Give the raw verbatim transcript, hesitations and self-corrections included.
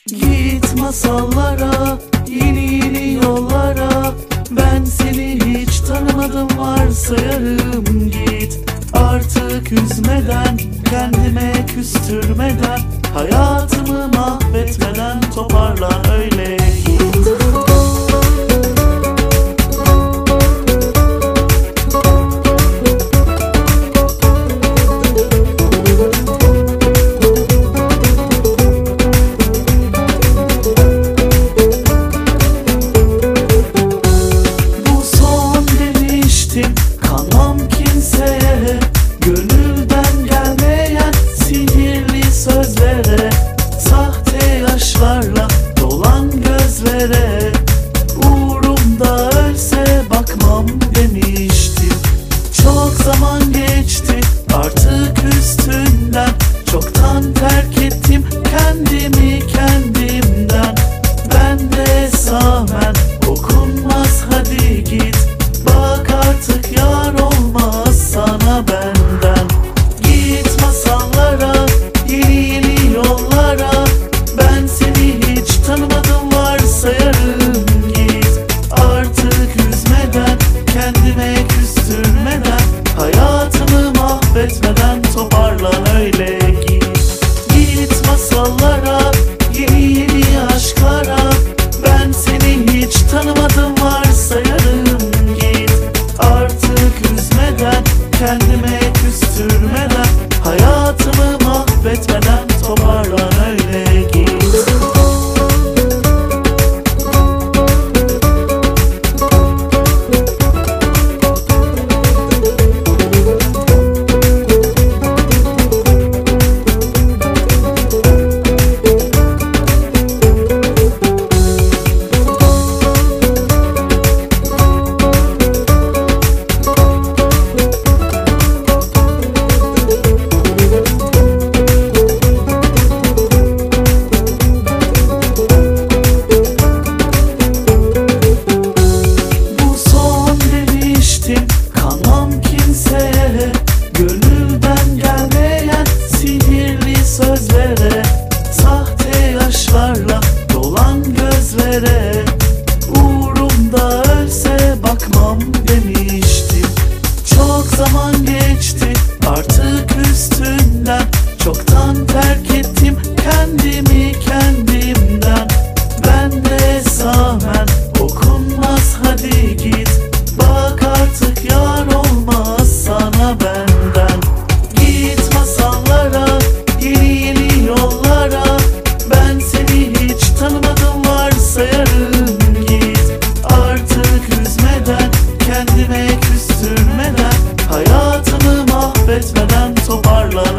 Git masallara, yeni yeni yollara. Ben seni hiç tanımadım varsayarım. Git artık üzmeden, kendime küstürmeden, hayatımı mahvetmeden toparlan öyle git. Kanmam kimseye, gönülden gelmeyen sihirli sözlere, sahte yaşlarla dolan gözlere. Uğrumda ölse bakmam demiştim. Çok zaman geçti artık üstünden, çoktan terk ettim kendimi kendimden. Ben de samen okunmaz, hadi git. Bak artık yar olmaz sana benden. Git masallara, yeni yeni yollara. Ben seni hiç tanımadım varsayarım. Git artık üzmeden, kendime küstürmeden, hayatımı mahvetmeden toparlan öyle git. Git masallara, yeni yeni aşklara. Ben seni hiç tanımadım varsayarım. Kendime küstürmeden, hayatımı mahvetmeden toparlan öyle git. Kanmam kimseye, gönülden gelmeyen sihirli sözlere, sahte yaşlarla dolan gözlere. Uğrumda ölse bakmam demiştim. Çok zaman geçti artık üstünden, çoktan terk ettim kendimi kendimden. Ben de samen okunmaz, hadi git. Bak artık yar olmaz sana benden. Git masallara, yeni yeni yollara. Ben seni hiç tanımadım varsayarım. Git artık üzmeden, kendime küstürmeden, hayatımı mahvetmeden toparlan